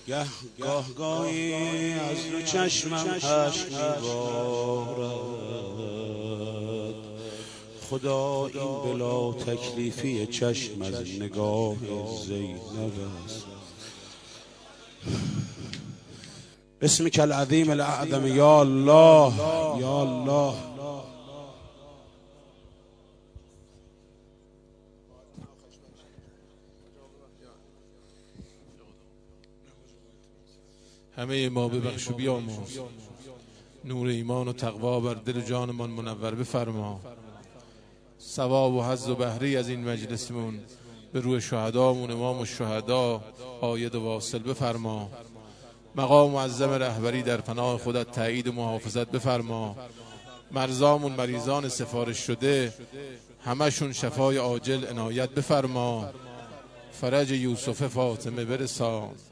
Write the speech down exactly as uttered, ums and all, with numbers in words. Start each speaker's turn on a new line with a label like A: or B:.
A: گه گاه گاهی از رو چشمم اشک میبارد، خدا این بلا تکلیفی چشم از نگاه زینب است. بسمك العظیم الاعظم یا الله یا الله.
B: همه ما ببخش و بیامرز، نور ایمان و تقوا بر دل جانمان منور بفرما. ثواب و حظ و بهره از این مجلسمون به روی شهدامون امام الشهدا عاید و واصل بفرما. مقام معظم رهبری در پناه خودت تایید و محافظت بفرما. مرزامون مریضان سفارش شده همشون شفای عاجل عنایت بفرما. فرج یوسف فاطمه برسان.